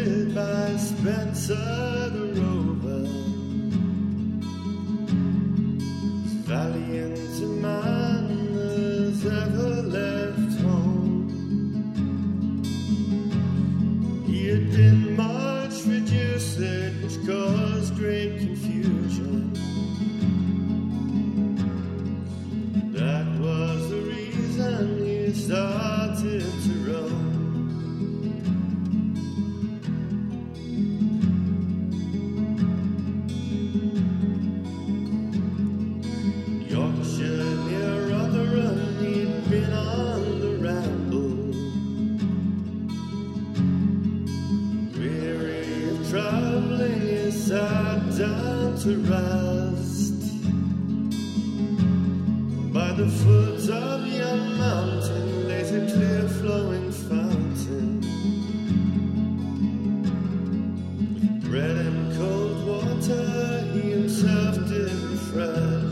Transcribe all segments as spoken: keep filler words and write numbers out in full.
composed by Spencer the Rover. As valiant a man as ever left home. He had been much reduced, which caused great confusion. That was the reason he started to roam. Yorkshire near Rotherham, he'd been on the ramble, weary of travelling, he sat down to rest by the foot of yon mountain. Lays a clear flowing fountain with bread and cold water he himself did refresh.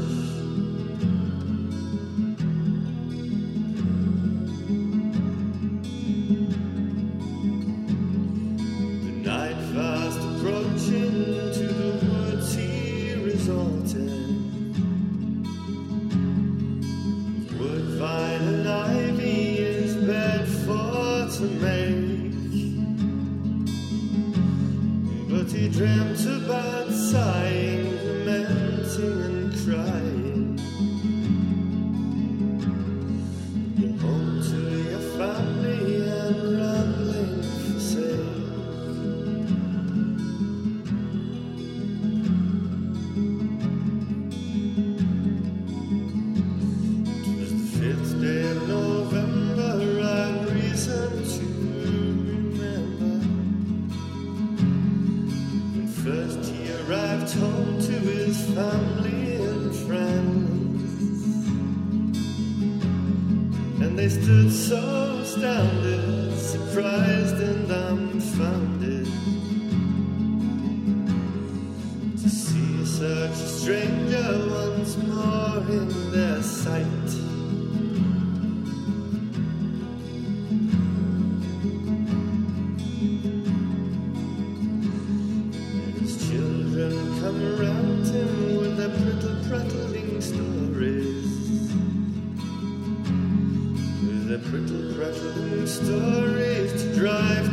Fast approaching, to the woods he resorted. Wood, vine and ivy his bed for to make, but he dreamt about sighing, lamenting and crying. Go home to your family and rambling forsake. Fifth day of November, I've reason to remember. When first he arrived home to his family and friends, and they stood so astounded, surprised and dumbfounded to see such a stranger once more in their sight. Come around him with their brittle prattling stories, with their brittle prattling stories to drive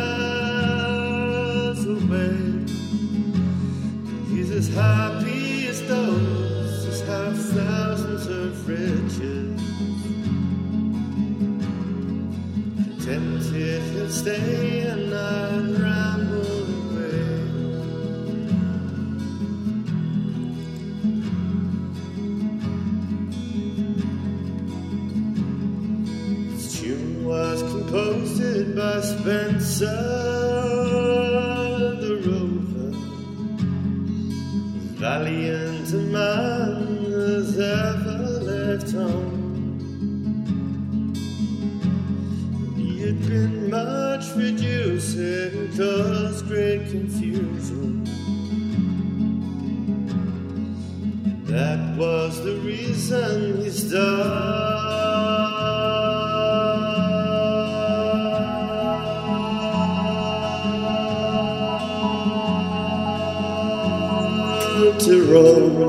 cares away. He's as happy as those as have thousands of riches. Contented he'll stay and not ramble away. Was composed by Spencer the Rover, as valiant a man as ever left home. He had been much reduced and caused great confusion. That was the reason he started to roam.